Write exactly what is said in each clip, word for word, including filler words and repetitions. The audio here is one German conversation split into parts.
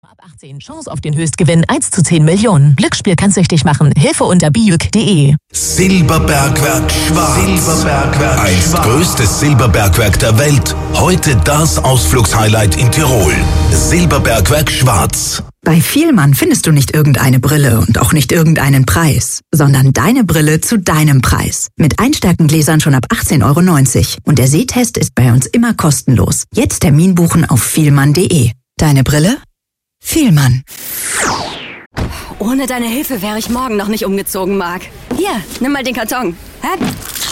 Ab achtzehn, Chance auf den Höchstgewinn eins zu zehn Millionen. Glücksspiel kann süchtig machen. Hilfe unter bijuk punkt de. Silberbergwerk Schwarz. Silberbergwerk Einst Schwarz. Größtes Silberbergwerk der Welt. Heute das Ausflugshighlight in Tirol. Silberbergwerk Schwarz. Bei Vielmann findest du nicht irgendeine Brille und auch nicht irgendeinen Preis, sondern deine Brille zu deinem Preis. Mit Einstärkengläsern schon ab achtzehn Euro neunzig. Und der Sehtest ist bei uns immer kostenlos. Jetzt Termin buchen auf vielmann punkt de. Deine Brille? Vielmann. Ohne deine Hilfe wäre ich morgen noch nicht umgezogen, Marc. Hier, nimm mal den Karton. Hä?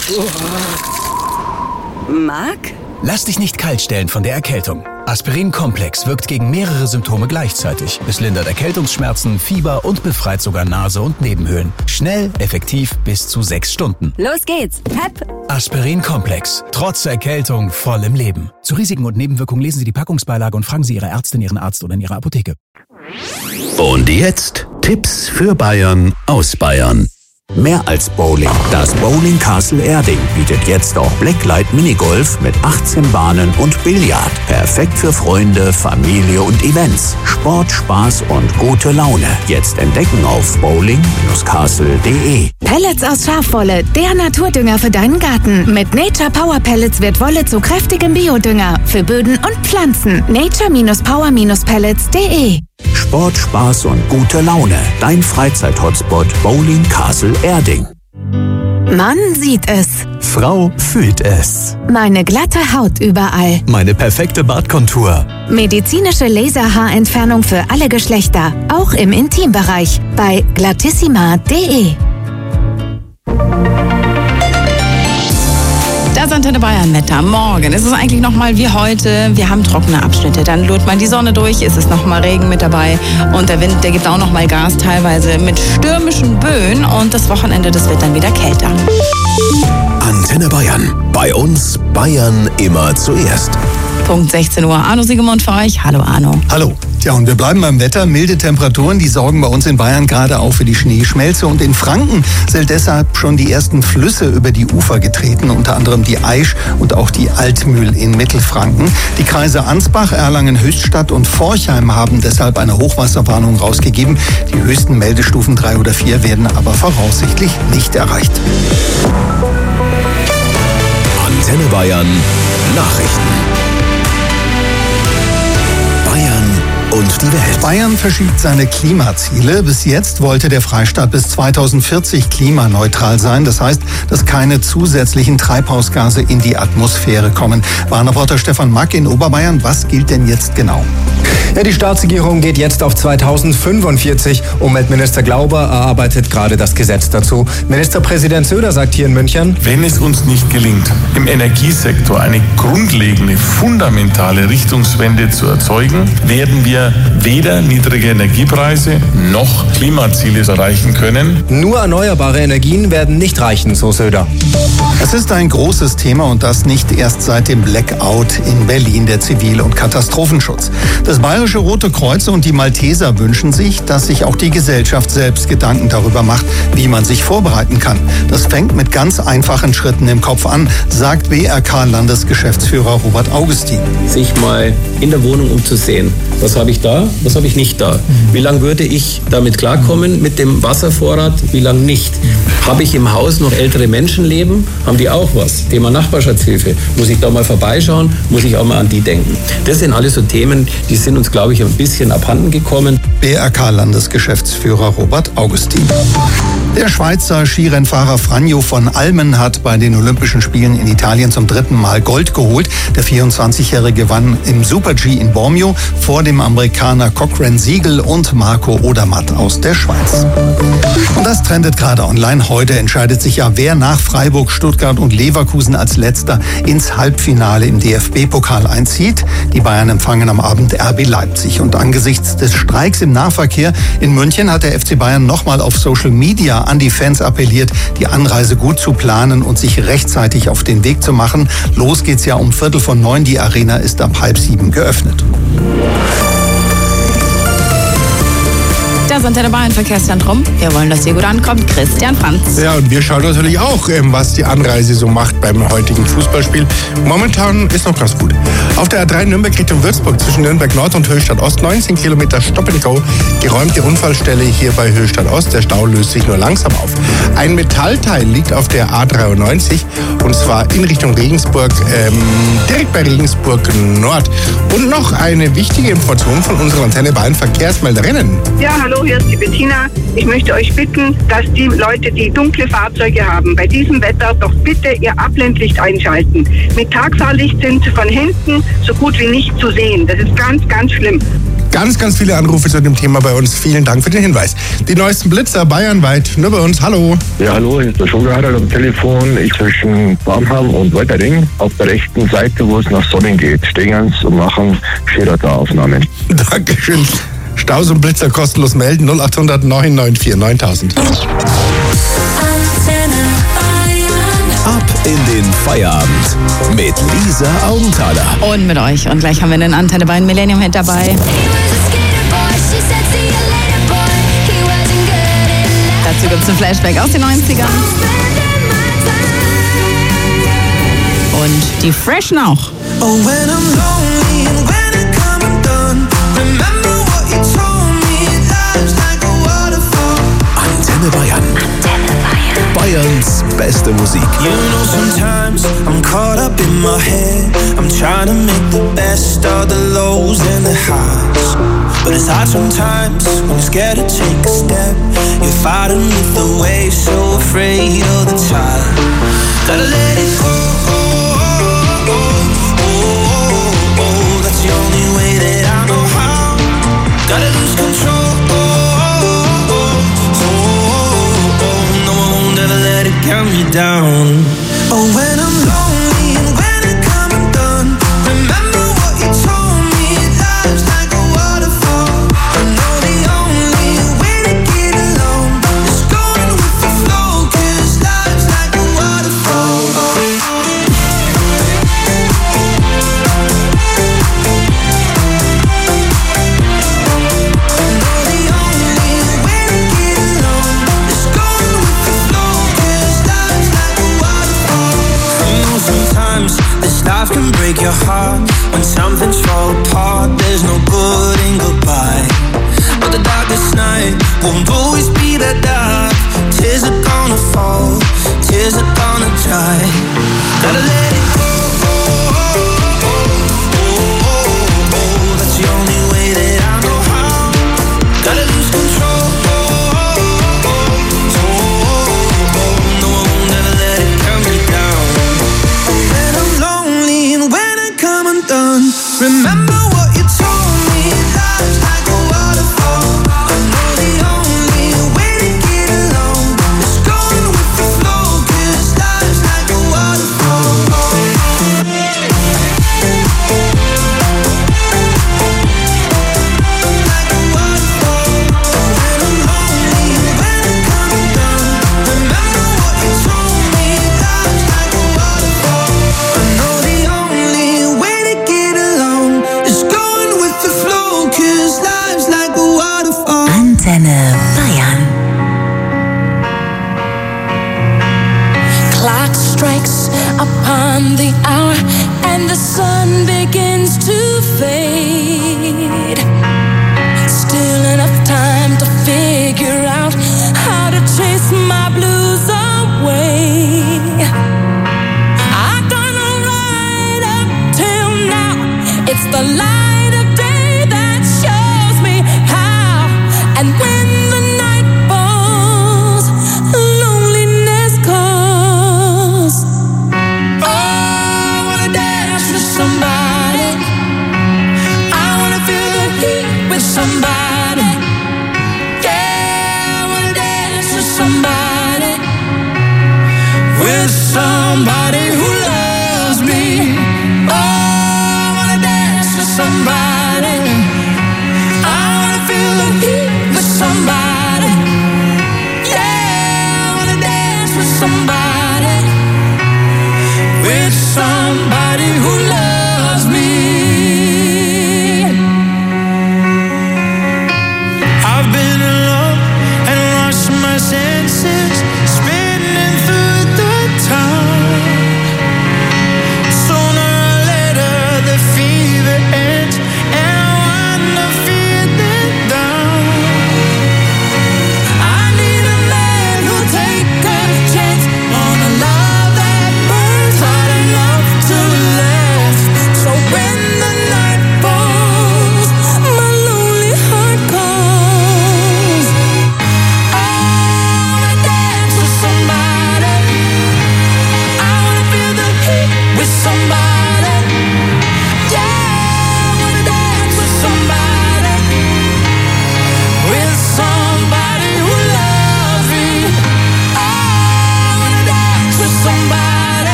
Marc? Lass dich nicht kalt stellen von der Erkältung. Aspirin Complex wirkt gegen mehrere Symptome gleichzeitig. Es lindert Erkältungsschmerzen, Fieber und befreit sogar Nase und Nebenhöhlen. Schnell, effektiv, bis zu sechs Stunden. Los geht's. Hep. Aspirin Complex. Trotz Erkältung voll im Leben. Zu Risiken und Nebenwirkungen lesen Sie die Packungsbeilage und fragen Sie Ihre Ärztin, Ihren Arzt oder in Ihrer Apotheke. Und jetzt Tipps für Bayern aus Bayern. Mehr als Bowling. Das Bowling Castle Erding bietet jetzt auch Blacklight Minigolf mit achtzehn Bahnen und Billard. Perfekt für Freunde, Familie und Events. Sport, Spaß und gute Laune. Jetzt entdecken auf bowling castle punkt de. Pellets aus Schafwolle, der Naturdünger für deinen Garten. Mit Nature Power Pellets wird Wolle zu kräftigem Biodünger für Böden und Pflanzen. nature power pellets punkt de. Sport, Spaß und gute Laune. Dein Freizeit-Hotspot Bowling Castle Erding. Mann sieht es. Frau fühlt es. Meine glatte Haut überall. Meine perfekte Bartkontur. Medizinische Laserhaarentfernung für alle Geschlechter. Auch im Intimbereich. Bei glattissima punkt de. Das Antenne Bayern Wetter. Morgen ist es eigentlich nochmal wie heute. Wir haben trockene Abschnitte. Dann lurt man die Sonne durch. Es ist nochmal Regen mit dabei. Und der Wind, der gibt auch nochmal Gas, teilweise mit stürmischen Böen. Und das Wochenende, das wird dann wieder kälter. Antenne Bayern. Bei uns Bayern immer zuerst. Punkt sechzehn Uhr. Arno Siegemund für euch. Hallo Arno. Hallo. Ja, und wir bleiben beim Wetter. Milde Temperaturen, die sorgen bei uns in Bayern gerade auch für die Schneeschmelze. Und in Franken sind deshalb schon die ersten Flüsse über die Ufer getreten, unter anderem die Aisch und auch die Altmühl in Mittelfranken. Die Kreise Ansbach, Erlangen, Höchstadt und Forchheim haben deshalb eine Hochwasserwarnung rausgegeben. Die höchsten Meldestufen drei oder vier werden aber voraussichtlich nicht erreicht. Antenne Bayern Nachrichten. Und die Welt. Bayern verschiebt seine Klimaziele. Bis jetzt wollte der Freistaat bis zweitausendvierzig klimaneutral sein. Das heißt, dass keine zusätzlichen Treibhausgase in die Atmosphäre kommen. Bahnreporter Stefan Mack in Oberbayern. Was gilt denn jetzt genau? Ja, die Staatsregierung geht jetzt auf zweitausendfünfundvierzig. Umweltminister Glauber erarbeitet gerade das Gesetz dazu. Ministerpräsident Söder sagt hier in München: Wenn es uns nicht gelingt, im Energiesektor eine grundlegende, fundamentale Richtungswende zu erzeugen, werden wir weder niedrige Energiepreise noch Klimaziele erreichen können. Nur erneuerbare Energien werden nicht reichen, so Söder. Es ist ein großes Thema und das nicht erst seit dem Blackout in Berlin, der Zivil- und Katastrophenschutz. Das Bayerische Rote Kreuz und die Malteser wünschen sich, dass sich auch die Gesellschaft selbst Gedanken darüber macht, wie man sich vorbereiten kann. Das fängt mit ganz einfachen Schritten im Kopf an, sagt B R K-Landesgeschäftsführer Robert Augustin. Sich mal in der Wohnung umzusehen. Was habe ich da, was habe ich nicht da? Wie lange würde ich damit klarkommen mit dem Wasservorrat, wie lange nicht? Habe ich im Haus noch ältere Menschen leben? Haben die auch was? Thema Nachbarschaftshilfe. Muss ich da mal vorbeischauen? Muss ich auch mal an die denken? Das sind alles so Themen, die sind uns, glaube ich, ein bisschen abhanden gekommen. B R K-Landesgeschäftsführer Robert Augustin. Der Schweizer Skirennfahrer Franjo von Almen hat bei den Olympischen Spielen in Italien zum dritten Mal Gold geholt. Der vierundzwanzigjährige gewann im Super-G in Bormio vor dem Amerikaner Cochran Siegel und Marco Odermatt aus der Schweiz. Und das trendet gerade online. Heute entscheidet sich ja, wer nach Freiburg, Stuttgart und Leverkusen als Letzter ins Halbfinale im D F B-Pokal einzieht. Die Bayern empfangen am Abend R B Leipzig. Und angesichts des Streiks im Nahverkehr in München hat der F C Bayern nochmal auf Social Media an die Fans appelliert, die Anreise gut zu planen und sich rechtzeitig auf den Weg zu machen. Los geht's ja um Viertel von neun. Die Arena ist ab halb sieben geöffnet. Das Antenne Bayern Verkehrszentrum. Wir wollen, dass ihr gut ankommt. Christian Franz. Ja, und wir schauen natürlich auch, was die Anreise so macht beim heutigen Fußballspiel. Momentan ist noch ganz gut. Auf der A drei Nürnberg Richtung Würzburg zwischen Nürnberg Nord und Höchstadt Ost neunzehn Kilometer Stop and Go. Geräumte Unfallstelle hier bei Höchstadt Ost. Der Stau löst sich nur langsam auf. Ein Metallteil liegt auf der A dreiundneunzig und zwar in Richtung Regensburg, ähm, direkt bei Regensburg Nord. Und noch eine wichtige Information von unserer Antenne Bayern Verkehrsmelderinnen. Ja, hallo, hier ist die Bettina. Ich möchte euch bitten, dass die Leute, die dunkle Fahrzeuge haben, bei diesem Wetter doch bitte ihr Abblendlicht einschalten. Mit Tagfahrlicht sind von hinten so gut wie nicht zu sehen. Das ist ganz, ganz schlimm. Ganz, ganz viele Anrufe zu dem Thema bei uns. Vielen Dank für den Hinweis. Die neuesten Blitzer bayernweit, nur bei uns. Hallo. Ja, hallo, hier ist der Schulgerhard am Telefon. Ich zwischen Barmham und Weiterding. Auf der rechten Seite, wo es nach Sonnen geht, stehen ganz und machen Schilderter-Aufnahmen. Dankeschön. Staus und Blitzer kostenlos melden. null acht hundert neun neun vier neuntausend. Ab in den Feierabend mit Lisa Augenthaler. Und mit euch. Und gleich haben wir einen Antenne Bayern Millennium Hit dabei. Dazu gibt es ein Flashback aus den neunzigern. Und die Freshen auch. Antenne Bayern. Bayerns beste Musik. You know sometimes I'm caught up in my head. I'm trying to make the best of the lows and the highs. But it's hard sometimes when you're scared to take a step. You're fighting with the waves, so afraid of the tide. Gotta let it go. That's the only way that I know how. Gotta lose control. Count me down. Oh, when I'm lonely and when I come undone, remember what you told me. Life's like a waterfall. I know the only way to get along is going with the flow, 'cause life's like a waterfall. Life can break your heart when something's fall apart. There's no good in goodbye, but the darkest night won't always be that dark. Tears are gonna fall, tears are gonna dry. Gotta let it go. That's the only way that I know how. Gotta lose control. No, I won't ever let it count me down. When I'm lonely and when I come undone, remember what you told me. Life's like a waterfall. I know the only way to get along is going with the flow, 'cause life's like a waterfall. Like a waterfall. When I'm lonely and when I come undone, remember what you told me. Life's like a waterfall. I know the only way to get along is going with the flow, 'cause life's like a waterfall. Antenne Bayern. Clock strikes upon the hour and the sun begins to fade. Still enough time to figure out how to chase my blues away. I've done right up till now. It's the light of day that shows me how. And when the night falls, loneliness calls. Oh, I wanna dance with somebody. I wanna feel the heat with somebody. Yeah, I wanna dance with somebody. With somebody who loves me. Oh, I wanna dance with somebody. I wanna feel the heat with somebody. Yeah, I wanna dance with somebody. With somebody who loves me. I've been alone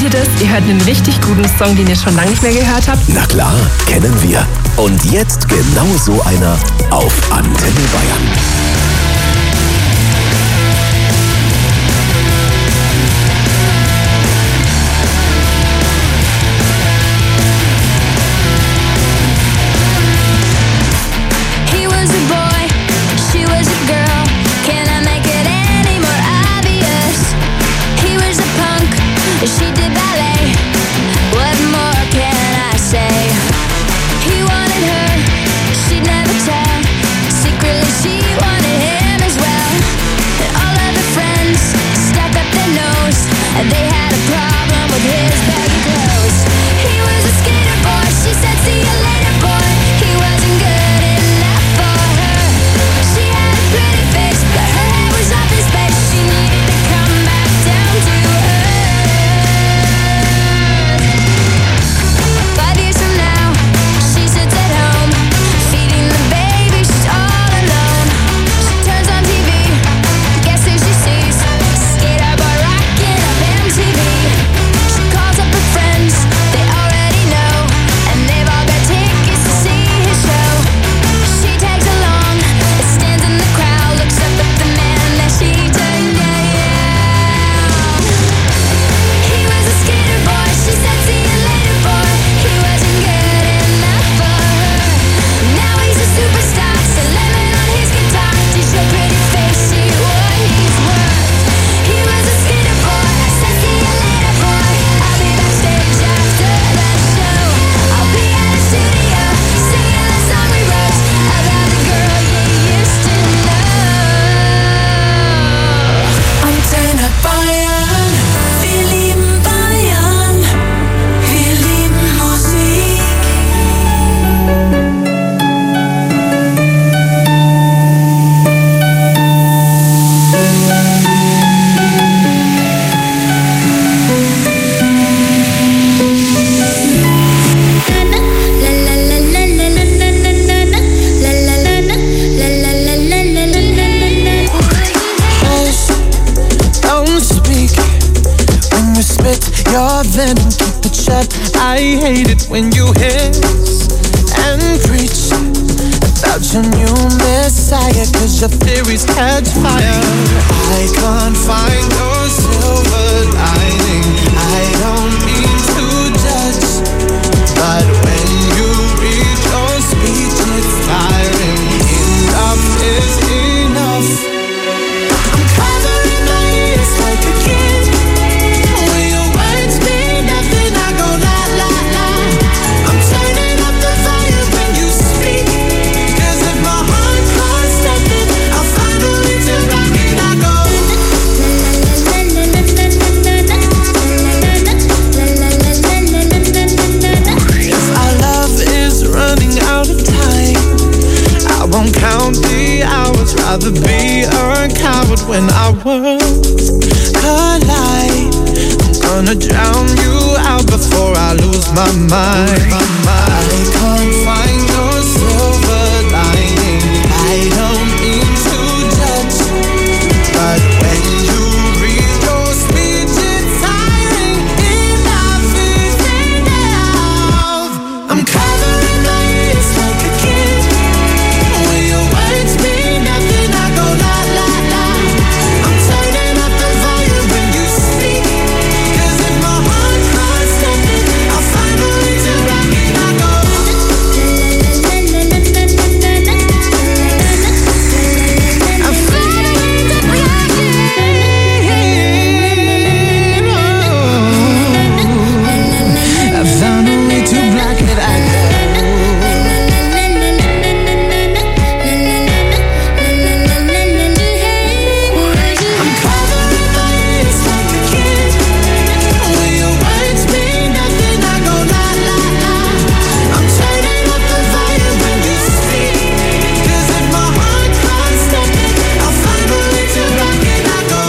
ihr das? Ihr hört einen richtig guten Song, den ihr schon lange nicht mehr gehört habt? Na klar, kennen wir. Und jetzt genau so einer auf Antenne Bayern. I hate it when you hiss and preach about your new messiah, cause your theories catch fire. I can't find your silver lining. I don't mean to judge, but when you read your speech it's tiring. Enough is enough. I'm covering my ears like a kid. When your words mean nothing, I go la la la. I'm turning up the volume when you speak, cause if my heart can't stop it, I'll find a way to rock it. I go if our love is running out of time, I won't count the hours. Rather be a coward when our worlds collide. I'm gonna drown you out before I lose my mind. I can't find your silver lining. I don't mean to judge, but when you read your speech it's tiring. Enough is enough. I'm covering my ears like a kid. When your words mean nothing, I go la la la. I'm turning up the volume when you speak, cause if my heart can't stop it, I'll find a way to rock it. I go I find a way to rock it. I found a way to block it. I I'm covering my ears like a kid. When your words mean nothing, I go la la la. I'm turning up the volume when you speak, cause if my heart can't stop it, I'll find a way to rock it. I go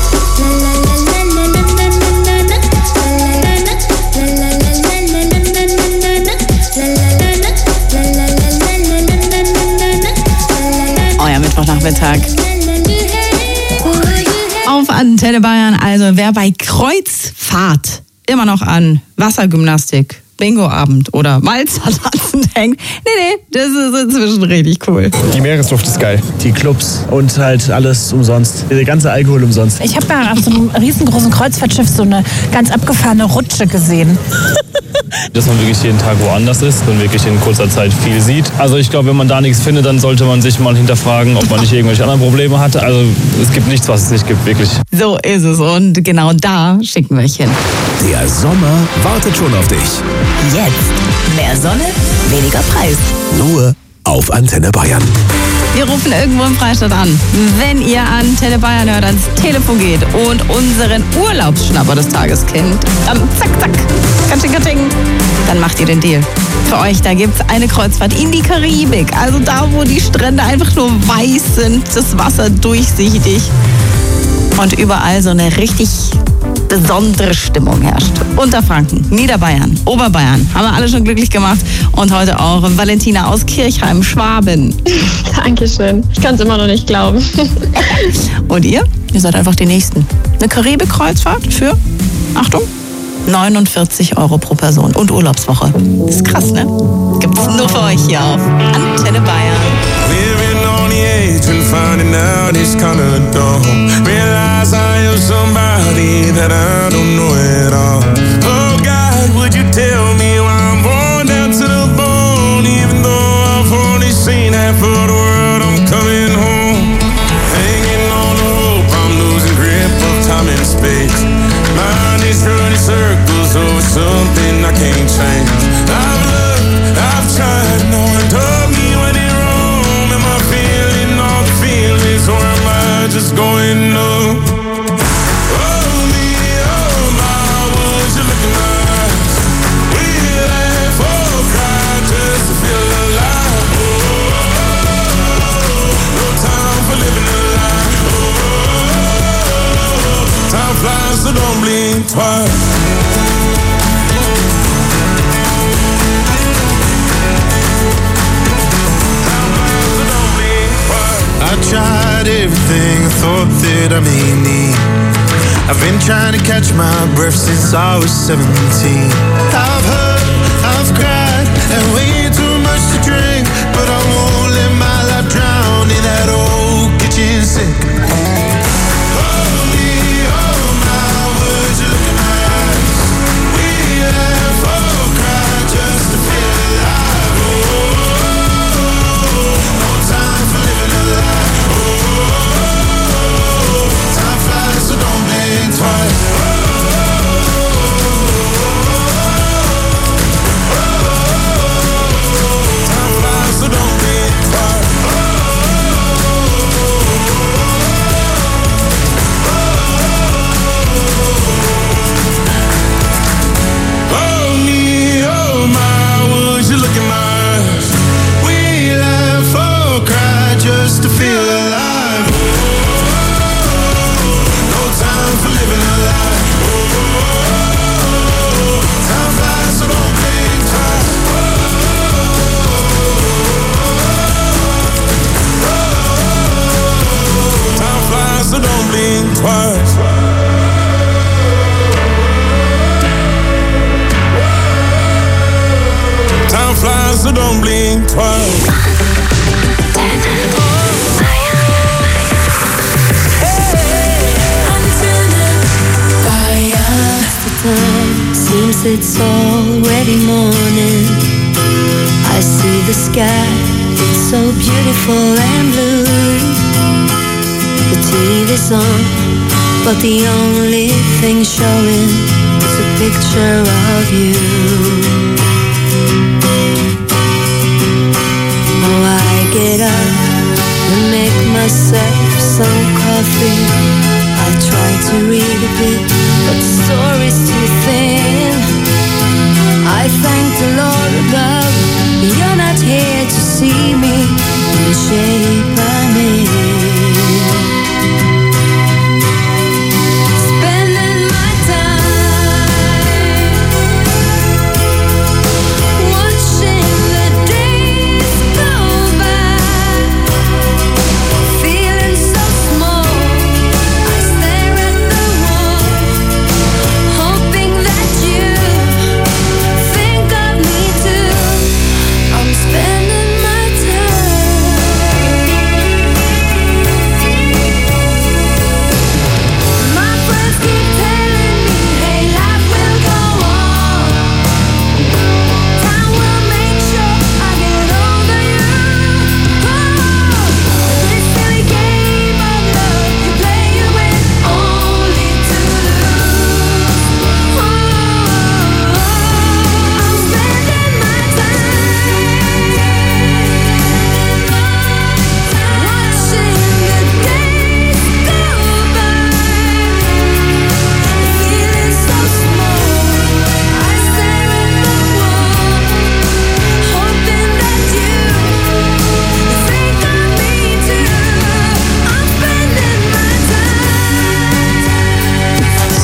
Euer Mittwochnachmittag auf Antenne Bayern. Also wer bei Kreuzfahrt immer noch an Wassergymnastik, Bingo-Abend oder Walzertanzen denkt, nee, nee, das ist inzwischen richtig cool. Die Meeresluft ist geil. Die Clubs und halt alles umsonst. Der ganze Alkohol umsonst. Ich habe mal auf so einem riesengroßen Kreuzfahrtschiff so eine ganz abgefahrene Rutsche gesehen. Dass man wirklich jeden Tag woanders ist und wirklich in kurzer Zeit viel sieht. Also ich glaube, wenn man da nichts findet, dann sollte man sich mal hinterfragen, ob man nicht irgendwelche anderen Probleme hatte. Also es gibt nichts, was es nicht gibt, wirklich. So ist es und genau da schicken wir euch hin. Der Sommer wartet schon auf dich. Jetzt mehr Sonne, weniger Preis. Nur auf Antenne Bayern. Wir rufen irgendwo im Freistaat an. Wenn ihr Antenne Bayern hört, ans Telefon geht und unseren Urlaubsschnapper des Tages kennt, dann zack, zack, katsching, katsching, dann macht ihr den Deal. Für euch, da gibt's eine Kreuzfahrt in die Karibik. Also da, wo die Strände einfach nur weiß sind, das Wasser durchsichtig und überall so eine richtig besondere Stimmung herrscht. Unterfranken, Niederbayern, Oberbayern, haben wir alle schon glücklich gemacht. Und heute auch Valentina aus Kirchheim, Schwaben. Dankeschön. Ich kann es immer noch nicht glauben. Und ihr? Ihr seid einfach die Nächsten. Eine Karibik-Kreuzfahrt für, Achtung, neunundvierzig Euro pro Person und Urlaubswoche. Das ist krass, ne? Gibt's nur für euch hier auf Antenne Bayern. Living on the edge and finding out it's kinda dumb. Realize I am somebody that I don't know at all. Oh God, would you tell me why I'm born down to the bone? Even though I've only seen half of the world, I'm coming home. Hanging on the rope, I'm losing grip of time and space. Mind is running circles over something I can't change. I've looked, I've tried, no one told me when it wrong. Am I feeling all the feelings or am I just going numb? Oh me, oh my, would you look in my eyes? We laugh or cry just to feel alive. Oh, no time for living a lie. Oh, time flies, so don't blink twice. I tried everything I thought that I may need. I've been trying to catch my breath since I was seventeen. I've hurt, I've cried, and way too much to drink. But I won't let my life drown in that old kitchen sink. Oh me, oh my, would you look in my eyes? We laugh or cry just to feel alive. Oh, no time for living a lie. Time flies, so don't blink twice. Time flies, so don't blink twice. Oh me, oh my, would you look in my eyes? We laugh or cry just to feel alive. No time for living a lie. Time flies, so don't blink twice. Time flies, so don't blink twice. Time flies, so don't blink twice. Seems it's already morning. I see the sky, it's so beautiful and blue. The T V's on, but the only thing showing is a picture of you. Oh, I get up and make myself some coffee. I try to read a bit, but the story's too thin. I thank the Lord above, you're not here to see me in the shape I'm in. Spending my time watching the days go by, feeling so small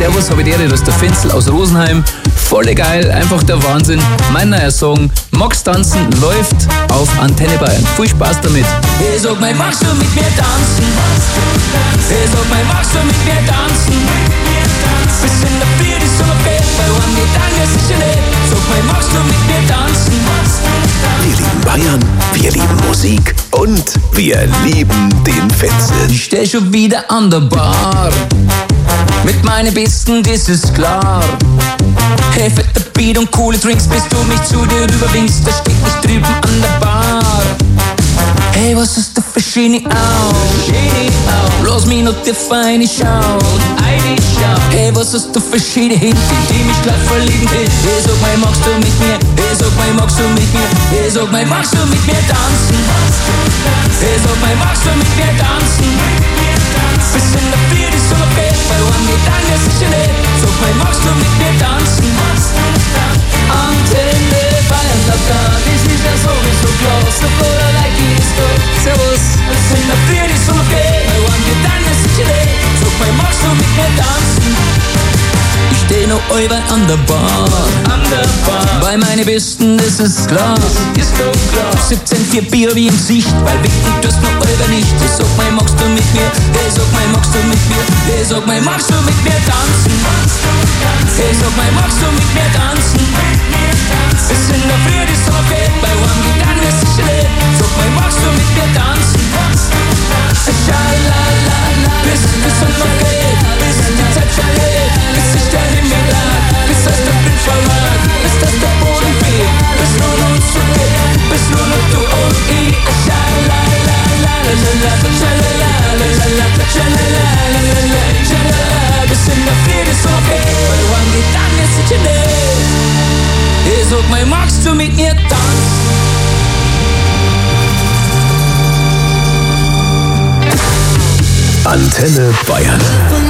Servus, habe die Ehre, das ist der Fenzel aus Rosenheim. Voll geil, einfach der Wahnsinn. Mein neuer Song Magst tanzen läuft auf Antenne Bayern. Viel Spaß damit. Hey, sag mal, magst du mit mir tanzen? Hey, sag mal, magst du mit mir tanzen? Bis in der Bier, die Sonne fällt, bei einem Gedanke ist sicher nicht. Sag mal, magst du mit mir tanzen? Wir lieben Bayern, wir lieben Musik und wir lieben den Fenzel. Ich steh schon wieder an der Bar mit meinen Besten, das ist klar. Hey, fetter Beat und coole Drinks, bis du mich zu dir rüberwinkst, da steht ich drüben an der Bar. Hey, was ist da für schöne Augen? Lass mich noch dir feine schauen. Hey, was ist da für schöne Hinten, die mich gleich verlieben will. Hey, sag mal, magst du mit mir? Hey, sag mal, magst du mit mir? Hey, sag mal, magst du mit mir tanzen? Hey, sag mal, magst du mit mir tanzen? Bis in der Bier, die Sonne fällt, bei einem Gedanke sicher nicht. Sag mal, magst du mit mir tanzen? Antenne Bayern, da da, das ist ja sowieso klar. So voller Like ist da. Servus. Bis in der Bier, die Sonne fällt, bei einem Gedanke sicher nicht. Sag mal, magst du mit mir tanzen? Ich steh noch allweil an der Bar, an der Bar. Bei meinen Besten, das ist klar, ist doch klar. siebzehn vier Bier wie im Sicht, weil winken tust noch allweil nicht. Hey, sag mal, magst du mit mir? Hey, sag mal, magst du mit mir? Hey, sag mal, magst du mit mir tanzen? Hey, sag mal, magst du mit mir tanzen? Bis in der Früh, die Sonne fällt, bei einem Gedanken ist sicher nicht. Sag mal, magst du mit mir tanzen? Schalalala, bis die Sonne fällt, bis die Zeit vergeht, bis sich der Himmel lag, bis das der Wind verlag, bis das der Boden weht, bis nur uns so geht, bis nur noch du und ich. Schalalala, schalalala, schalalala, bis in der Früh die Sonne fällt, bei einem Gedanken ist sicher nicht. Hey, sag mal, magst du mit mir tanzen? Antenne Bayern.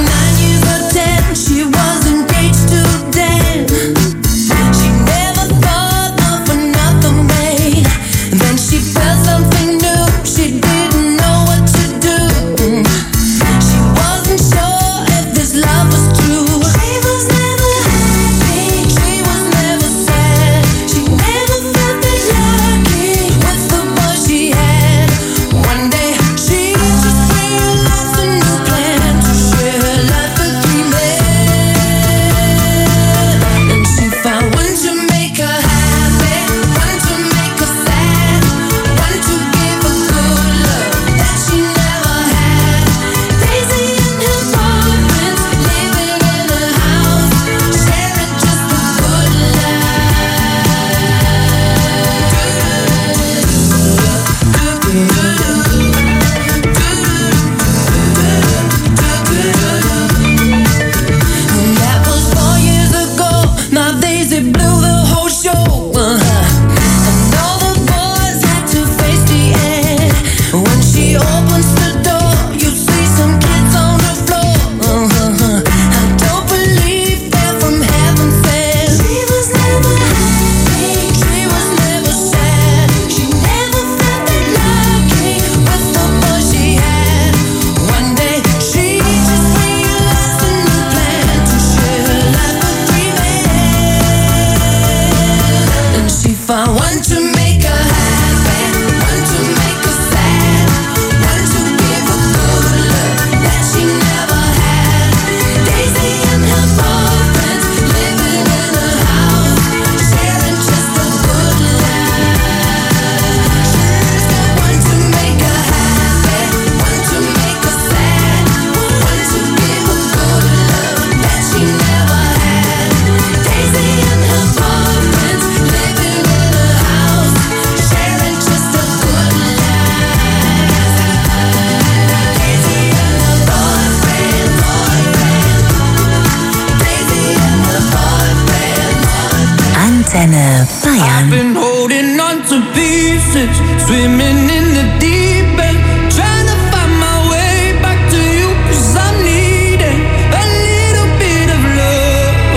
Antenne Bayern. I've been holding on to pieces, swimming in the deep end, trying to find my way back to you, 'cause I'm needing a little bit of love,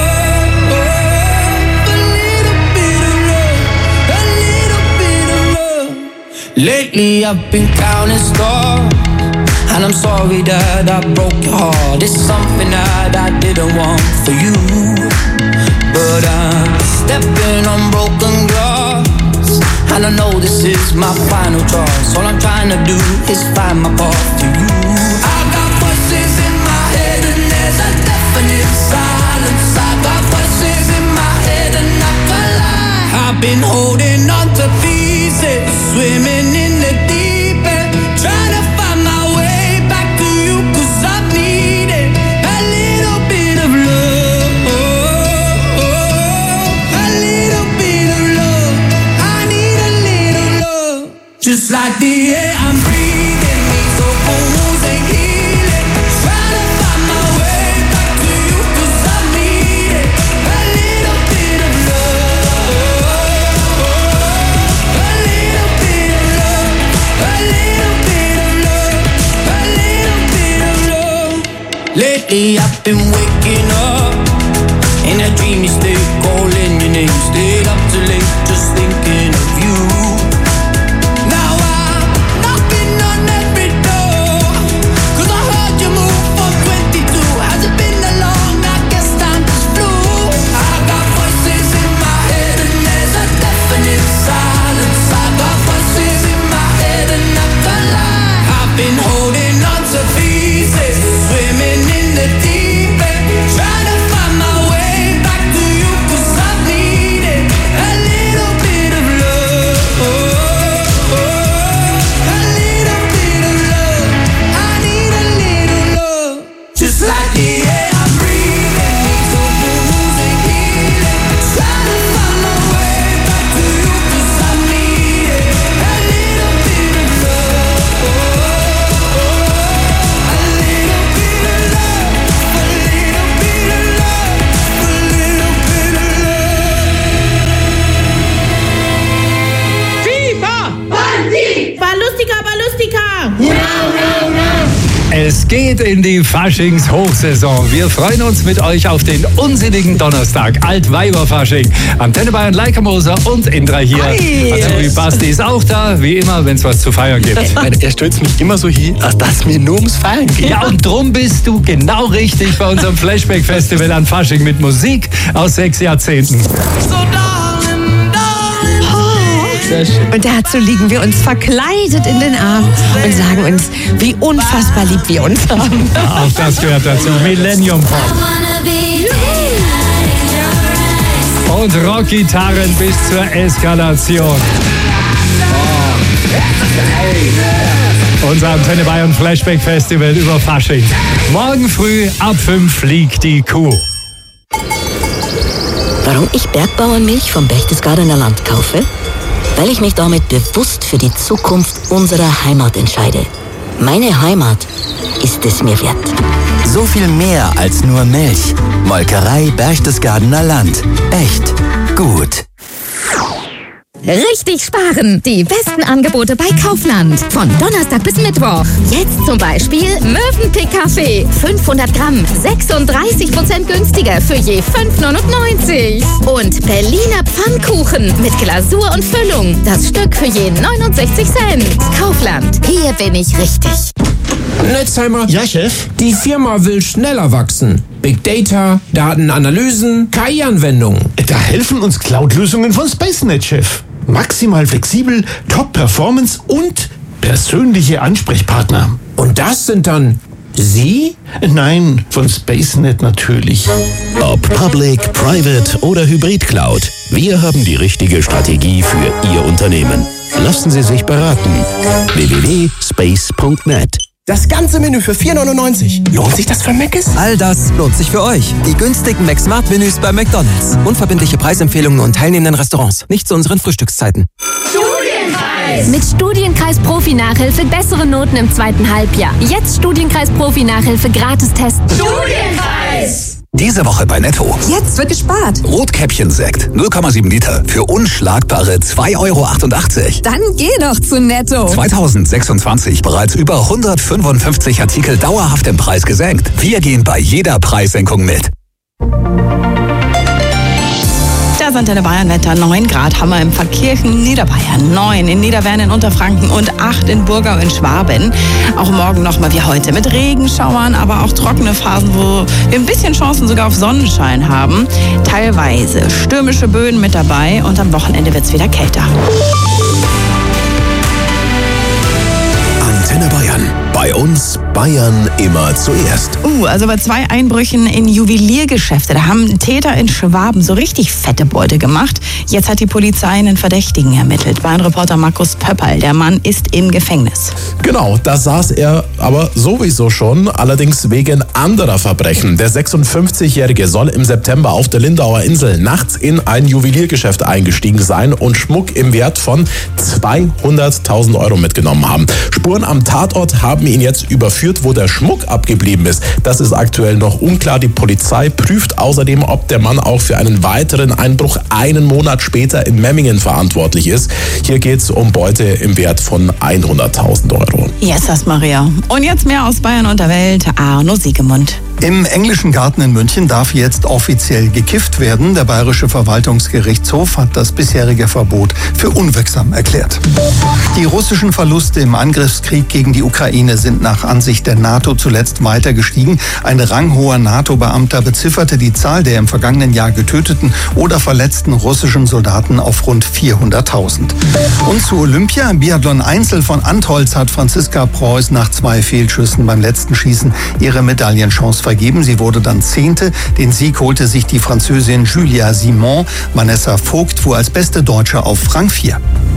a little bit of love, a little bit of love. Lately I've been counting stars, and I'm I'm sorry that I broke your heart. It's something that I didn't want for you, but I'm stepping on broken glass, and I know this is my final choice. All I'm trying to do is find my path to you. I got voices in my head and there's a definite silence. I got voices in my head and I can't lie. I've been holding on to pieces, swimming in the deep end, trying to find my way back to you, cause I've needed a little bit of love, a little bit of love. I need a little love, just like the air I'm breathing, needs so cold and healing, trying to find my way back to you, cause I need it, a little bit of love, a little bit of love, a little bit of love, a little bit of love. Lately I've been waking up in a dreamy state, calling your name, stayed up too late, just thinking of you. Now I'm knocking on every door, cause I heard you move from twenty-two. Has it been that long? I guess time just flew. I got voices in my head and there's a definite silence. I got voices in my head and I can't lie. I've been holding on to pieces, swimming in the deep end, trying to find my way back to you, cause I need it, a little bit of love, a little bit of love. I need a little love, just like the air I'm breathing, needs so cold and healing, trying to find my way back to you, cause I need it, a little bit of love, a little bit of love, a little bit of love, a little bit of love. FIFA! Party! Ballustica, Ballustica! Es geht in die Faschings-Hochsaison. Wir freuen uns mit euch auf den unsinnigen Donnerstag. Altweiberfasching. Antenne Bayern, Leica Moser und Indra hier. Hi. Basti ist auch da, wie immer, wenn es was zu feiern gibt. Er stürzt mich immer so hin, als dass mir nur ums Feiern geht. Ja, und drum bist du genau richtig bei unserem Flashback-Festival an Fasching mit Musik aus sechs Jahrzehnten. Und dazu liegen wir uns verkleidet in den Armen und sagen uns, wie unfassbar lieb wir uns haben. Ja, auch das gehört dazu. Millennium Pop. Und Rockgitarren bis zur Eskalation. Oh. Unser Antenne Bayern Flashback Festival über Fasching. Morgen früh ab fünf fliegt die Kuh. Warum ich Bergbauernmilch vom Berchtesgadener Land kaufe? Weil ich mich damit bewusst für die Zukunft unserer Heimat entscheide. Meine Heimat ist es mir wert. So viel mehr als nur Milch. Molkerei Berchtesgadener Land. Echt gut. Richtig sparen! Die besten Angebote bei Kaufland. Von Donnerstag bis Mittwoch. Jetzt zum Beispiel Mövenpick-Kaffee. fünfhundert Gramm. sechsunddreißig Prozent günstiger für je fünf neunundneunzig. Und Berliner Pfannkuchen mit Glasur und Füllung. Das Stück für je neunundsechzig Cent. Kaufland. Hier bin ich richtig. Netzheimer. Ja, Chef? Die Firma will schneller wachsen. Big Data, Datenanalysen, K I-Anwendungen. Da helfen uns Cloud-Lösungen von SpaceNet, Chef. Maximal flexibel, Top-Performance und persönliche Ansprechpartner. Und das sind dann Sie? Nein, von SpaceNet natürlich. Ob Public, Private oder Hybrid Cloud, wir haben die richtige Strategie für Ihr Unternehmen. Lassen Sie sich beraten. w w w punkt space punkt net. Das ganze Menü für vier Neunundneunzig. Lohnt sich das für Mc's? All das lohnt sich für euch. Die günstigen Mac-Smart-Menüs bei McDonald's. Unverbindliche Preisempfehlungen und teilnehmenden Restaurants. Nicht zu unseren Frühstückszeiten. Studienkreis! Mit Studienkreis Profi-Nachhilfe bessere Noten im zweiten Halbjahr. Jetzt Studienkreis Profi-Nachhilfe gratis testen. Studienkreis! Diese Woche bei Netto. Jetzt wird gespart. Rotkäppchensekt, null Komma sieben Liter, für unschlagbare zwei Euro achtundachtzig. Dann geh doch zu Netto. zweitausendsechsundzwanzig bereits über hundertfünfundfünfzig Artikel dauerhaft im Preis gesenkt. Wir gehen bei jeder Preissenkung mit. Das Das Antenne Bayern Wetter, neun Grad haben wir im Pfarrkirchen Niederbayern, neun in Niederwern in Unterfranken und acht in Burgau in Schwaben. Auch morgen nochmal wie heute mit Regenschauern, aber auch trockene Phasen, wo wir ein bisschen Chancen sogar auf Sonnenschein haben. Teilweise stürmische Böen mit dabei und am Wochenende wird es wieder kälter. Antenne Bayern. Bei uns Bayern immer zuerst. Uh, also bei zwei Einbrüchen in Juweliergeschäfte. Da haben Täter in Schwaben so richtig fette Beute gemacht. Jetzt hat die Polizei einen Verdächtigen ermittelt. Bayern-Reporter Markus Pöpperl. Der Mann ist im Gefängnis. Genau, da saß er aber sowieso schon, allerdings wegen anderer Verbrechen. Der sechsundfünfzigjährige soll im September auf der Lindauer Insel nachts in ein Juweliergeschäft eingestiegen sein und Schmuck im Wert von zweihunderttausend Euro mitgenommen haben. Spuren am Tatort haben ihn jetzt überführt, wo der Schmuck abgeblieben ist. Das ist aktuell noch unklar. Die Polizei prüft außerdem, ob der Mann auch für einen weiteren Einbruch einen Monat später in Memmingen verantwortlich ist. Hier geht es um Beute im Wert von hunderttausend Euro. Jesus Maria. Und jetzt mehr aus Bayern und der Welt. Arno Siegemund. Im Englischen Garten in München darf jetzt offiziell gekifft werden. Der Bayerische Verwaltungsgerichtshof hat das bisherige Verbot für unwirksam erklärt. Die russischen Verluste im Angriffskrieg gegen die Ukraine sind nach Ansicht der NATO zuletzt weiter gestiegen. Ein ranghoher NATO-Beamter bezifferte die Zahl der im vergangenen Jahr getöteten oder verletzten russischen Soldaten auf rund vierhunderttausend. Und zu Olympia im Biathlon Einzel von Antholz hat Franziska Preuß nach zwei Fehlschüssen beim letzten Schießen ihre Medaillenchance vergeben. Sie wurde dann Zehnte. Den Sieg holte sich die Französin Julia Simon. Vanessa Vogt fuhr als beste Deutsche auf Rang vier.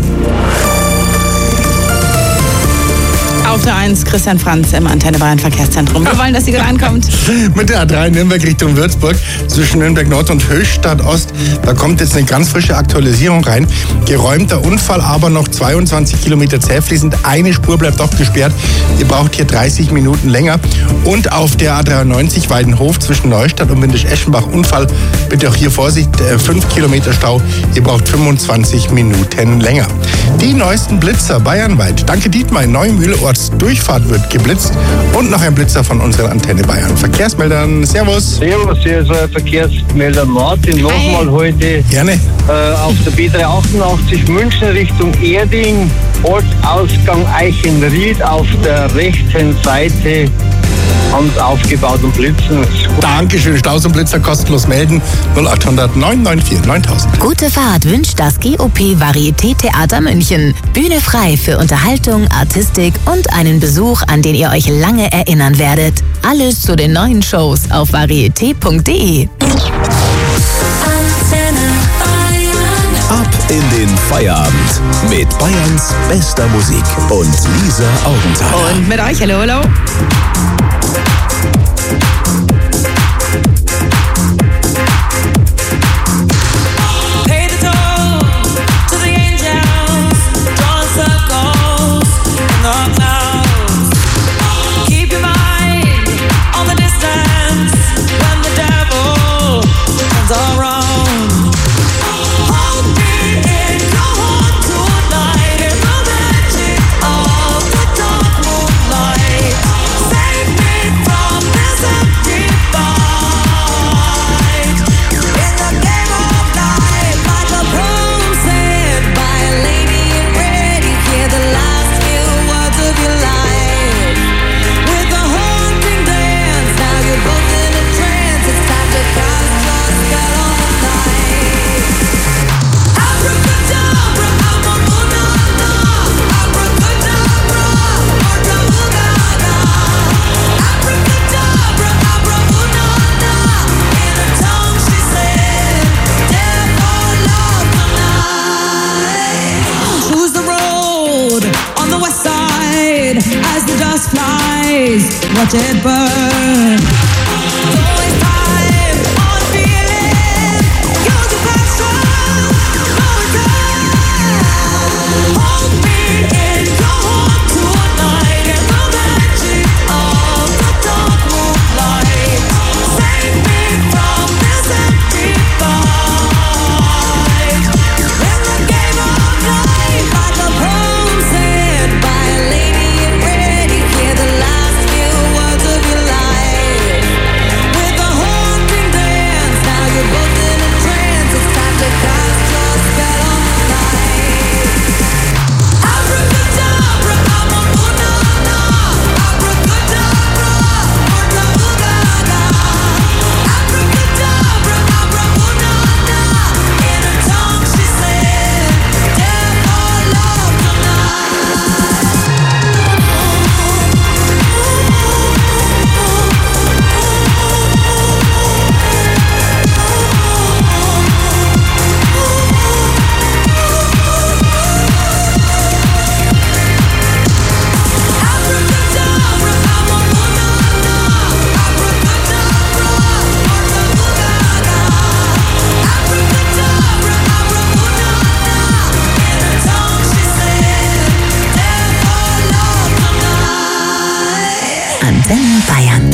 Auf der eins Christian Franz im Antenne Bayern Verkehrszentrum. Wir wollen, dass sie gut ankommt. Mit der A drei Nürnberg Richtung Würzburg zwischen Nürnberg Nord und Höchstadt Ost. Da kommt jetzt eine ganz frische Aktualisierung rein. Geräumter Unfall, aber noch zweiundzwanzig Kilometer zähfließend. Eine Spur bleibt doch gesperrt. Ihr braucht hier dreißig Minuten länger. Und auf der A dreiundneunzig Weidenhof zwischen Neustadt und Windisch-Eschenbach Unfall. Bitte auch hier Vorsicht, fünf Kilometer Stau. Ihr braucht fünfundzwanzig Minuten länger. Die neuesten Blitzer bayernweit. Danke Dietmar in Neumühl. Ortsdurchfahrt wird geblitzt. Und noch ein Blitzer von unseren Antenne Bayern Verkehrsmeldern. Servus. Servus, hier ist euer Verkehrsmelder Martin. Nochmal heute Gerne. Äh, auf der B dreihundertachtundachtzig München Richtung Erding. Ortsausgang Eichenried auf der rechten Seite. Haben es aufgebaut und blitzen. Dankeschön. Staus und Blitzer kostenlos melden. null acht hundert neun neun vier neuntausend. Gute Fahrt wünscht das G O P Varieté Theater München. Bühne frei für Unterhaltung, Artistik und einen Besuch, an den ihr euch lange erinnern werdet. Alles zu den neuen Shows auf varieté punkt de. Ab in den Feierabend mit Bayerns bester Musik und Lisa Augenthaler. Und mit euch, hallo, hallo. Watch it burn. By a lady in red, you hear the last few words of your life. Antenne Bayern.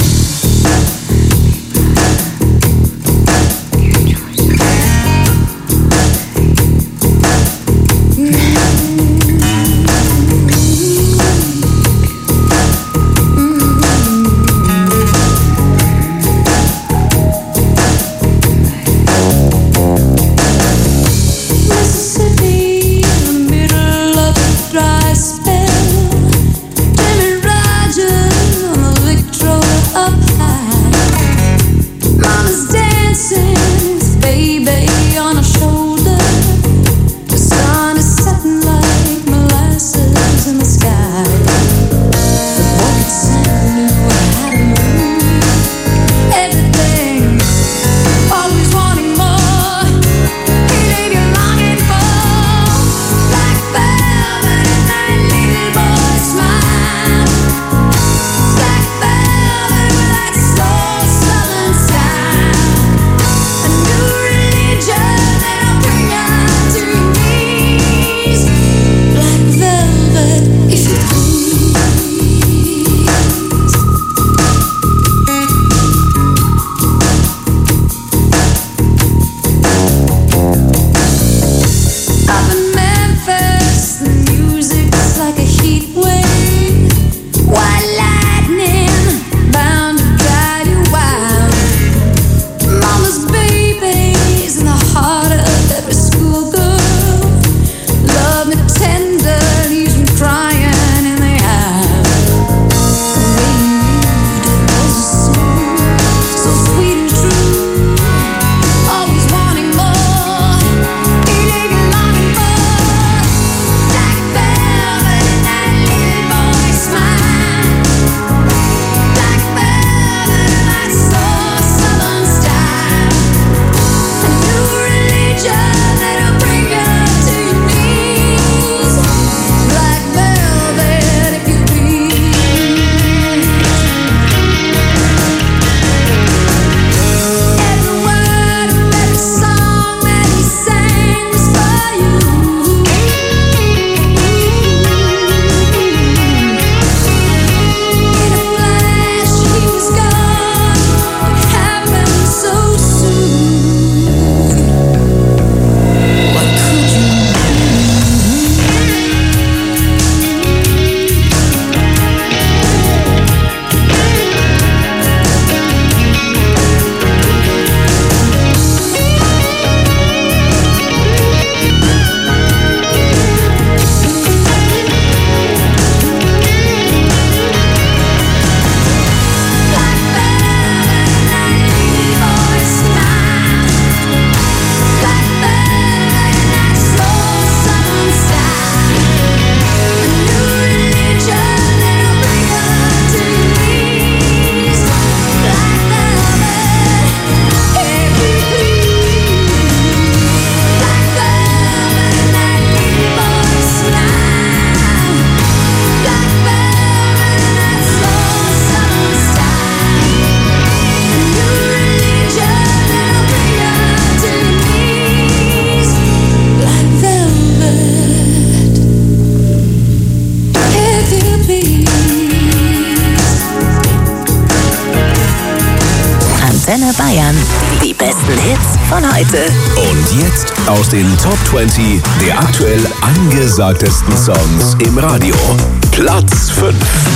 Antenne Bayern. Die besten Hits von heute. Und jetzt aus den Top zwanzig der aktuell angesagtesten Songs im Radio. Platz fünf.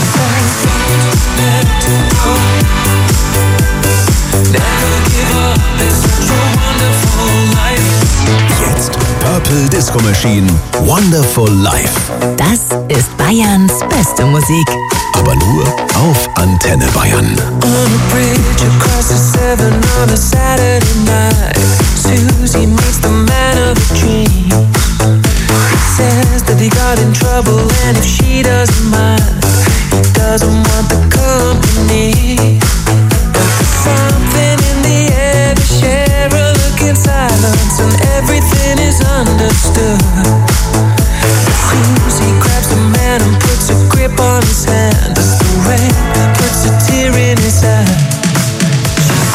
Jetzt Purple Disco Machine, Wonderful Life. Das ist Bayerns beste Musik. Aber nur auf Antenne Bayern. On a bridge across the Severn on a Saturday night, Susie meets the man of her dreams. He says that he got in trouble and if she doesn't mind, he doesn't want the company. But there's something in the air, they share a look in silence and everything is understood. Susie grabs the man and puts a grip on his hand as the rain puts a tear in his eye. She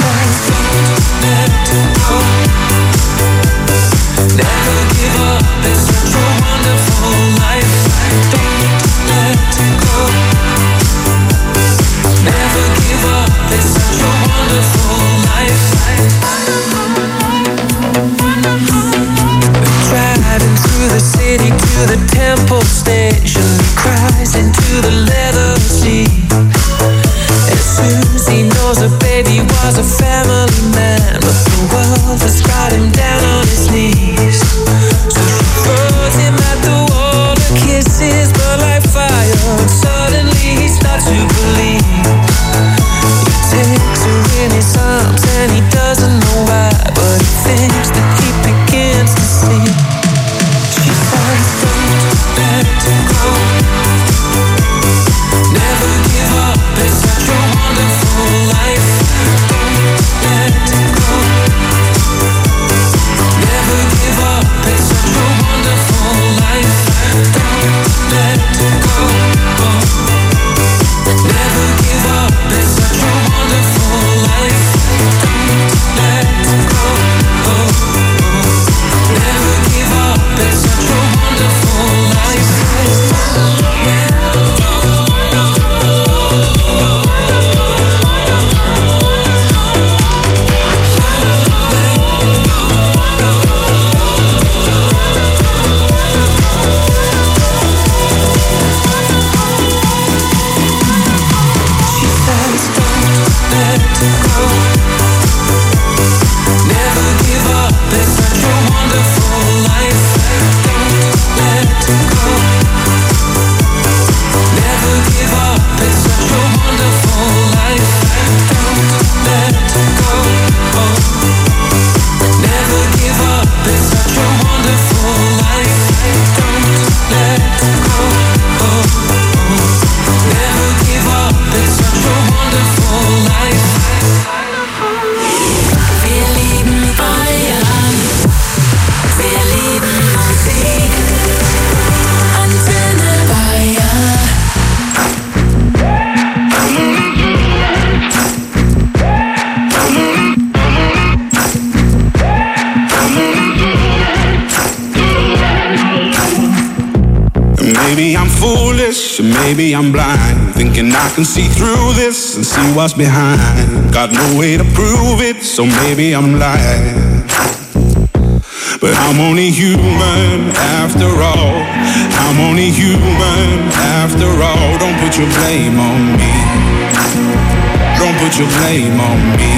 maybe I'm blind, thinking I can see through this and see what's behind. Got no way to prove it, so maybe I'm lying. But I'm only human after all. I'm only human after all. Don't put your blame on me. Don't put your blame on me.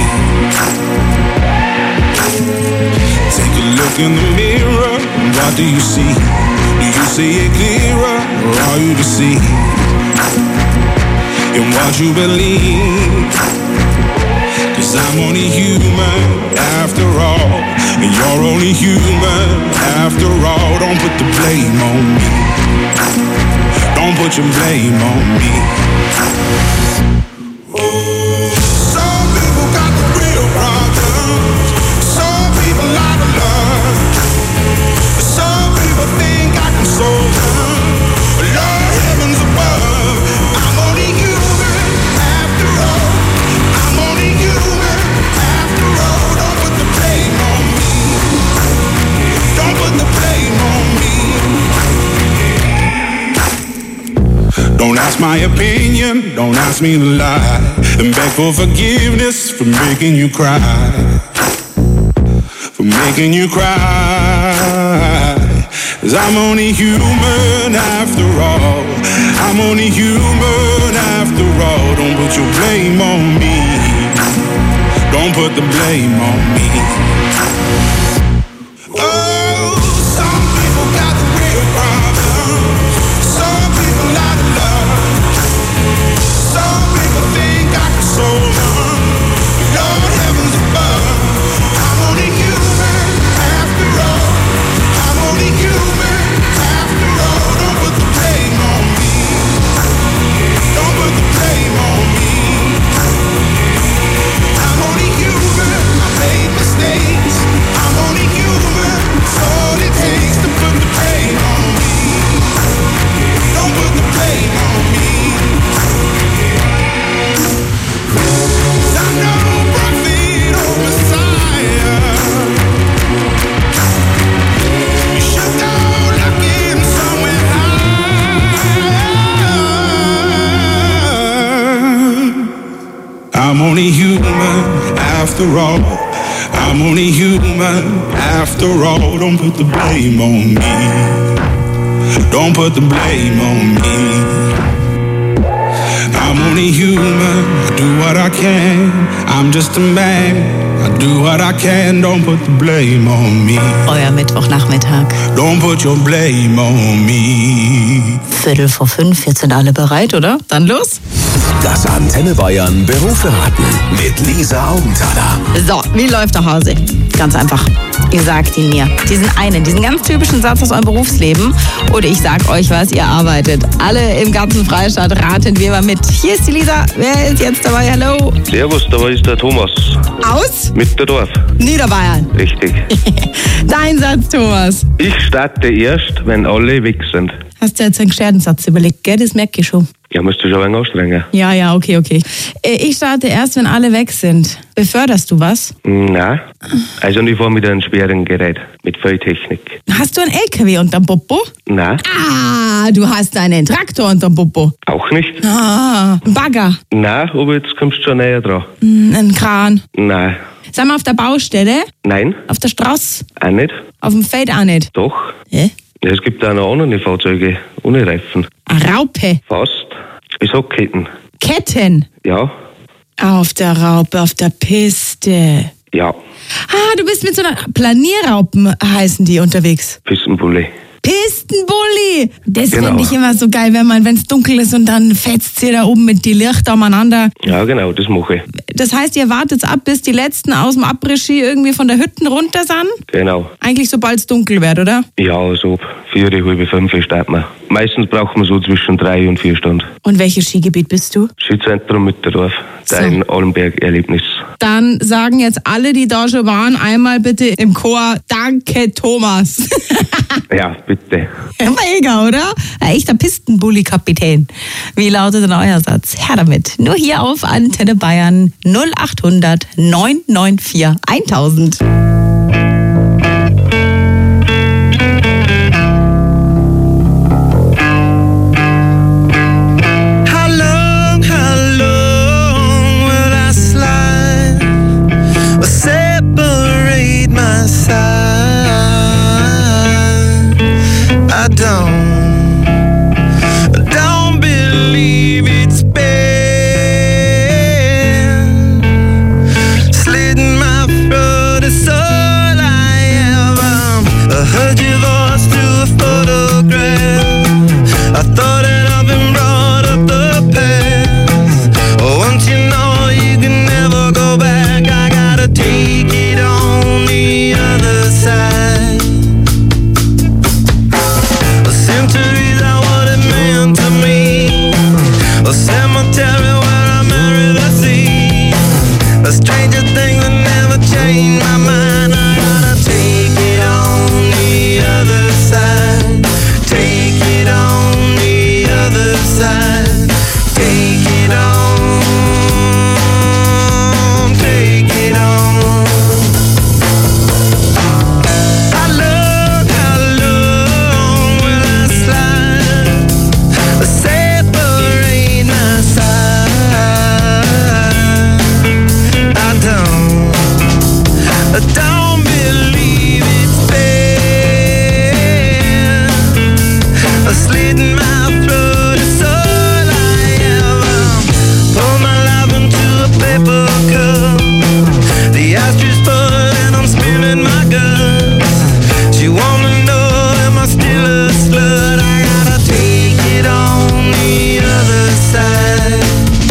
Take a look in the mirror, what do you see? Do you see it clearer, or are you deceived in what you believe? Cause I'm only human after all, and you're only human after all. Don't put the blame on me. Don't put your blame on me. Some people got the real problems. Some people out of love. Some people think I can solve them. Lord heavens above, I'm only human after all. I'm only human after all. Don't put the blame on me. Don't put the blame on me. Don't ask my opinion, don't ask me to lie, and beg for forgiveness for making you cry. For making you cry. Cause I'm only human after all. I'm only human after all. Don't put your blame on me. Don't put the blame on me. Oh, some people got the real problems. Some people out of love. Some people think I can solve them. Lord heavens above, I'm only human after all. I'm only human after all. Don't put the blame on me. Don't put the blame on me. I'm only human, I made mistakes. I'm only human, it's all it takes to put the blame on me. Don't put the blame on me. 'Cause I'm no prophet or Messiah. You should go looking somewhere high. I'm only human after all. I'm only human after all. Don't put the blame on me. Don't put the blame on me. I'm only human, I do what I can. I'm just a man, I do what I can. Don't put the blame on me. Euer Mittwochnachmittag. Don't put your blame on me. Viertel vor fünf, jetzt sind alle bereit, oder? Dann los. Das Antenne Bayern Berufsverraten mit Lisa Augenthaler. So, wie läuft der Hase? Ganz einfach. Ihr sagt ihn mir. Diesen einen, diesen ganz typischen Satz aus eurem Berufsleben. Oder ich sag euch was, ihr arbeitet. Alle im ganzen Freistaat raten wir mal mit. Hier ist die Lisa. Wer ist jetzt dabei? Hallo. Servus, da ist der Thomas. Aus? Mitterdorf. Niederbayern. Richtig. Dein Satz, Thomas. Ich starte erst, wenn alle weg sind. Hast du jetzt einen gescheiten Satz überlegt, gell? Das merke ich schon. Ja, musst du schon ein wenig anstrengen. Ja, ja, okay, okay. Ich starte erst, wenn alle weg sind. Beförderst du was? Nein. Also ich fahre mit einem schweren Gerät, mit viel Technik. Hast du einen L K W unterm Popo? Nein. Ah, du hast einen Traktor unterm Popo. Auch nicht. Ah, ein Bagger. Nein, aber jetzt kommst du schon näher dran. Ein Kran. Nein. Sind wir auf der Baustelle? Nein. Auf der Straße? Auch nicht. Auf dem Feld auch nicht? Doch. Hä? Ja, es gibt auch noch andere Fahrzeuge ohne Reifen. Eine Raupe? Fast. Ich sag Ketten. Ketten? Ja. Auf der Raupe, auf der Piste. Ja. Ah, du bist mit so einer Planierraupen heißen die unterwegs. Pistenbully. Pistenbully! Das Genau. finde ich immer so geil, wenn man, wenn es dunkel ist und dann fetzt sie da oben mit die Lichter umeinander. Ja, genau, das mache ich. Das heißt, ihr wartet ab, bis die letzten aus dem Après-Ski irgendwie von der Hütten runter sind? Genau. Eigentlich sobald es dunkel wird, oder? Ja, so vier, halb fünf starten wir. Meistens brauchen wir so zwischen drei und vier Stunden. Und welches Skigebiet bist du? Skizentrum Mitterdorf, dein Allenberg-Erlebnis. Dann sagen jetzt alle, die da schon waren, einmal bitte im Chor, danke Thomas. Ja, bitte. Mega, oder? Ein echter Pistenbully-Kapitän. Wie lautet denn euer Satz? Her damit. Nur hier auf Antenne Bayern null acht hundert neun neun vier tausend. a divorce through a photograph. I thought that I've been brought up the past. Once you know you can never go back, I gotta take it on the other side. Centuries are what it meant to me. A cemetery where I married the sea. A stranger thing that never changed my mind. I gotta take it on the other side. Take it on the other side. Take it on. Take it on. I love how long will I slide? Separate my side. I don't, I don't believe it's fair. A slit in my throat is all I ever. Pour my life into a paper cup. The ashtray full and I'm spilling my guts. She wanna know, am I still a slut? I gotta take it on the other side.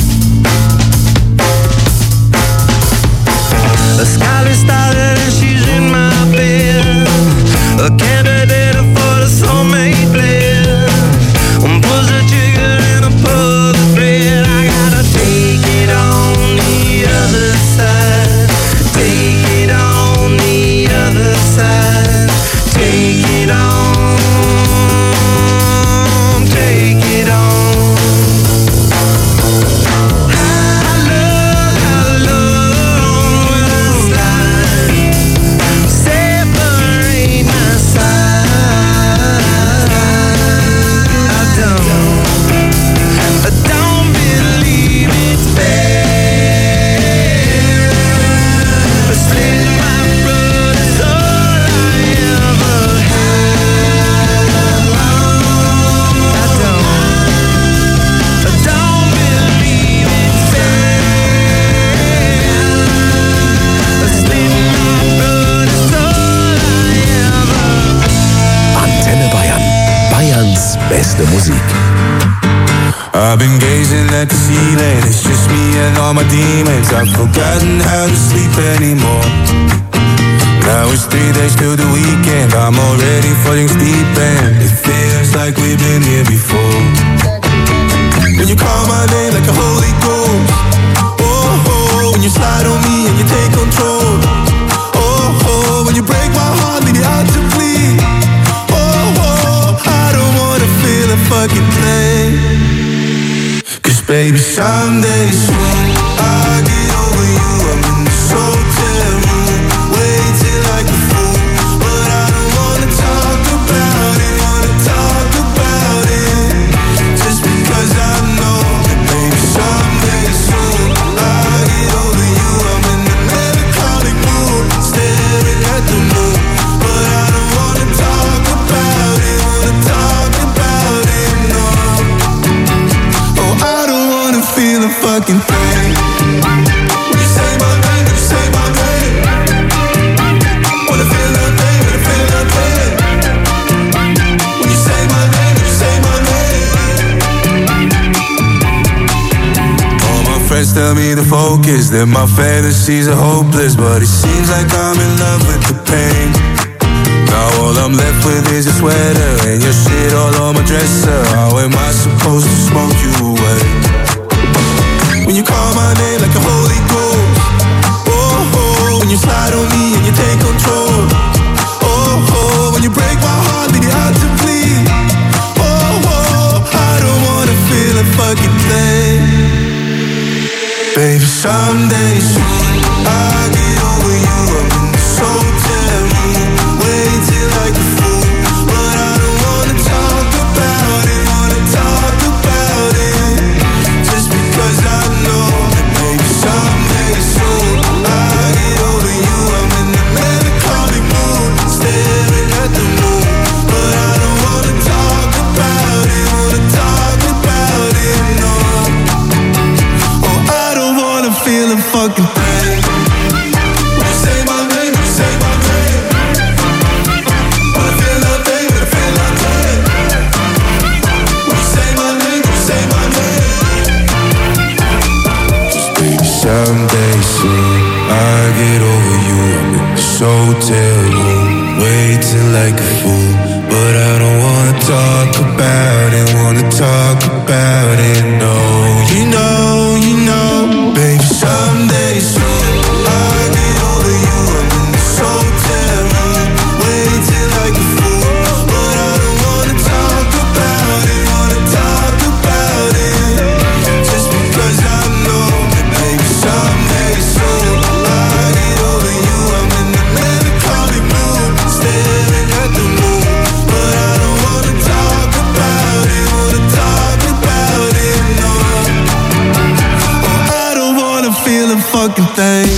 A scarlet started and she's in my bed. A candidate for the soulmate blend. Um, pulls the trigger and I pull the thread. I gotta take it on the other side. Take it on the other side. Take it on. Take it on. I love how long will I slide? Separate my side. I don't, I don't believe it's fair. A slit in my throat is all I ever had. I don't, I don't believe it's fair. A slit in my throat is all I ever. Antenne Bayern. Bayerns beste Musik. I've been gazing at the ceiling, it's just me and all my demons. I've forgotten how to sleep anymore. Now it's three days till the weekend, I'm already falling deep and it feels like we've been here before. When you call my name like a holy ghost, oh, oh, when you slide on me and you take control, oh, oh, when you break my heart, leave it out to bleed, oh, oh, I don't wanna feel a fucking thing. Cause baby, someday soon I'll get over you. I'm in this hotel room, waiting like a fool, but I don't wanna talk about it, wanna talk about it, just because I know that baby, someday soon I'll get over you. I'm in the melancholic mood, staring at the moon, but I don't wanna talk about it, wanna talk about it, no. Oh, I don't wanna feel a fucking thing. When you say my name, when you say my name, wanna feel that pain, wanna feel that pain. When you say my name, when you say my name. All my friends tell me to focus, that my fantasies are hopeless, but it seems like I'm in love with the pain. Now all I'm left with is your sweater and your shit all on my dresser. How am I supposed to smoke you away? When you call my name like a holy ghost, oh, oh, when you slide on me and you take control, oh, oh, when you break my heart, leave it out to bleed, oh, oh, I don't wanna feel a fucking thing. Baby, someday soon I'll get over you. I'm in this hotel room, waiting like a fool, but I don't wanna talk about it, wanna talk about it, just because I know that baby, someday soon I'll get over you. I'm in the melancholic mood, staring at the moon, but I don't wanna talk about it, wanna talk about it, no. Oh, I don't wanna feel a fucking thing. When you say my name, when you say my name, wanna feel so terrible, waiting like a fool. But I don't wanna talk about it, wanna talk about it, no. You know, you know, baby, someday soon I'll get over you. I'm so terrible, waiting like a fool. But I don't wanna talk about it, wanna talk about it. Just because I know that, baby, someday soon I'll get over you. I'm in the melancholy mood, staring at the moon. But I don't wanna talk about it, wanna talk about it, no. Oh, I don't wanna feel a fucking thing.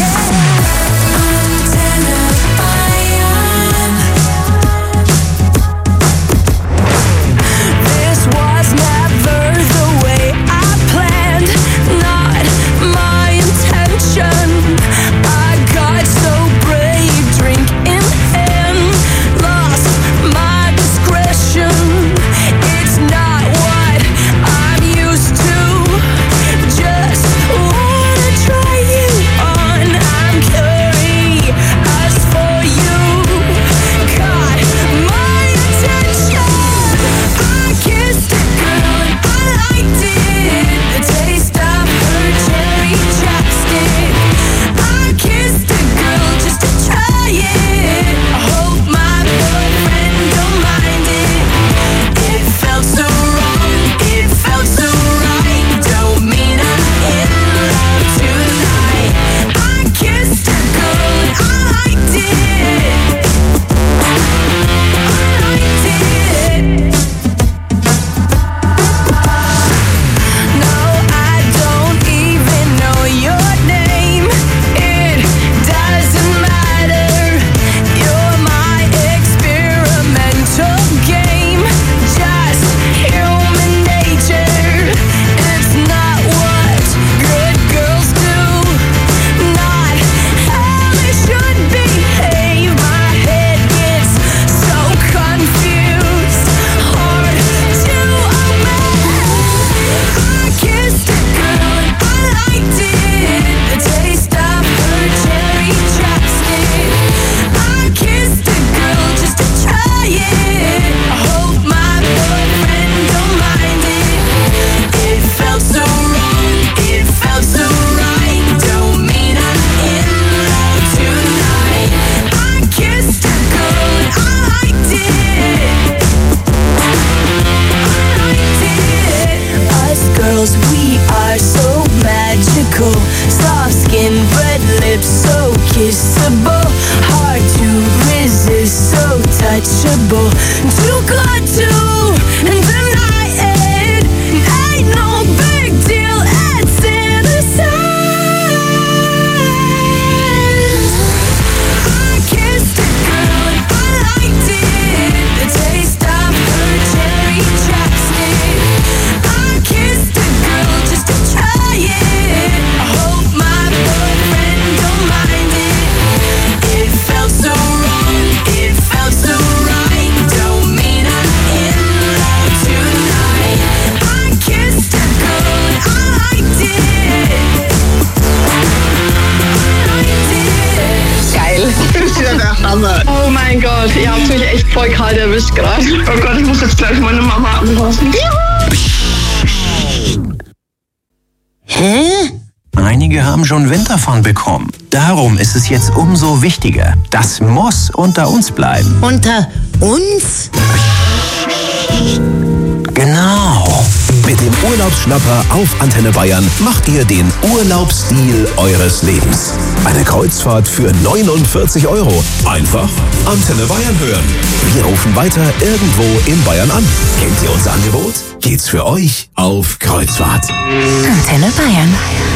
This was never the way I planned, not my intention. I got so brave, drink in hand, lost my discretion. It's not what I'm used to. Just wanna try you on. I'm curious for you. Caught my attention. I kissed a girl and I liked it. The taste of her cherry chapstick. I kissed a girl just to try it. I hope my boyfriend don't mind it. It felt so wrong, it felt so right. Don't mean I'm in love tonight. I kissed a girl and I liked it. I liked it. No, I don't even know your name. It doesn't matter. You're my experimental game. Just human nature. It's not what good girls do. Not how they should behave. My head gets so confused. Hard to obey. I kissed a girl and I liked it. The taste of her cherry chapstick. I kissed a girl just to try it. I hope my boyfriend don't mind it. It felt so wrong, it felt so right. Don't mean I'm in love tonight. I kissed a girl and I liked it. I liked it. Us girls, we are so magical. Soft skin, red lips, so kissable. Hard to resist, so touchable. Too good to deny it. Ain't no big deal, it's innocent. I kissed a girl and I liked it. The taste of her cherry chapstick. I kissed a girl just to try it. I hope my boyfriend don't mind it. It felt so wrong, it felt so right. Don't mean I'm in love tonight. I kissed a girl and I liked it. I liked it. Geil. Das ist ja der Hammer. Oh mein Gott, ihr habt mich echt voll kalt erwischt gerade. Oh Gott, ich muss jetzt gleich meine Mama anrufen. Hä? Einige haben schon Wind davon bekommen. Darum ist es jetzt umso wichtiger. Das muss unter uns bleiben. Unter uns? Genau. Mit dem Urlaubsschnapper auf Antenne Bayern macht ihr den Urlaubsstil eures Lebens. Eine Kreuzfahrt für neunundvierzig Euro. Einfach Antenne Bayern hören. Wir rufen weiter irgendwo in Bayern an. Kennt ihr unser Angebot? Geht's für euch auf Kreuzfahrt. Antenne Bayern.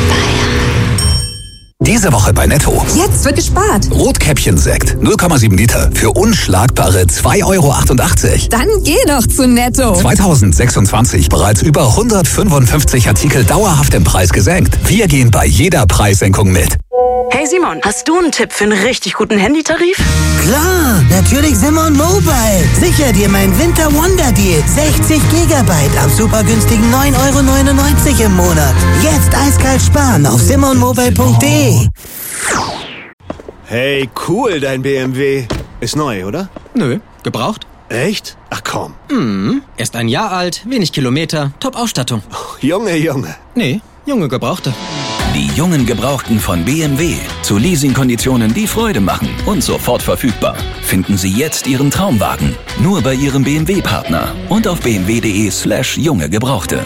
Diese Woche bei Netto. Jetzt wird gespart. Rotkäppchensekt null Komma sieben Liter für unschlagbare zwei Euro achtundachtzig. Dann geh doch zu Netto. zweitausendsechsundzwanzig bereits über hundertfünfundfünfzig Artikel dauerhaft im Preis gesenkt. Wir gehen bei jeder Preissenkung mit. Hey Simon, hast du einen Tipp für einen richtig guten Handytarif? Klar, natürlich Simon Mobile. Sicher dir mein Winter Wonder Deal. sechzig Gigabyte ab super günstigen neun Euro neunundneunzig im Monat. Jetzt eiskalt sparen auf simon mobile punkt de. Hey, cool, dein B M W. Ist neu, oder? Nö, gebraucht. Echt? Ach komm. Mhm. Erst ein Jahr alt, wenig Kilometer, Top-Ausstattung. Oh, Junge, Junge. Nee, junge Gebrauchte. Die jungen Gebrauchten von B M W. Zu Leasingkonditionen, die Freude machen und sofort verfügbar. Finden Sie jetzt Ihren Traumwagen. Nur bei Ihrem B M W-Partner und auf bmw.de slash junge Gebrauchte.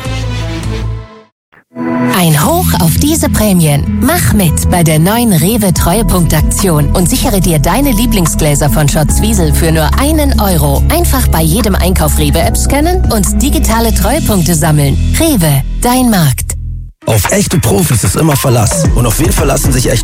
Ein Hoch auf diese Prämien. Mach mit bei der neuen Rewe Treuepunkt-Aktion und sichere dir deine Lieblingsgläser von Schotz Wiesel für nur einen Euro. Einfach bei jedem Einkauf Rewe-App scannen und digitale Treuepunkte sammeln. Rewe, dein Markt. Auf echte Profis ist immer Verlass. Und auf wen verlassen sich echte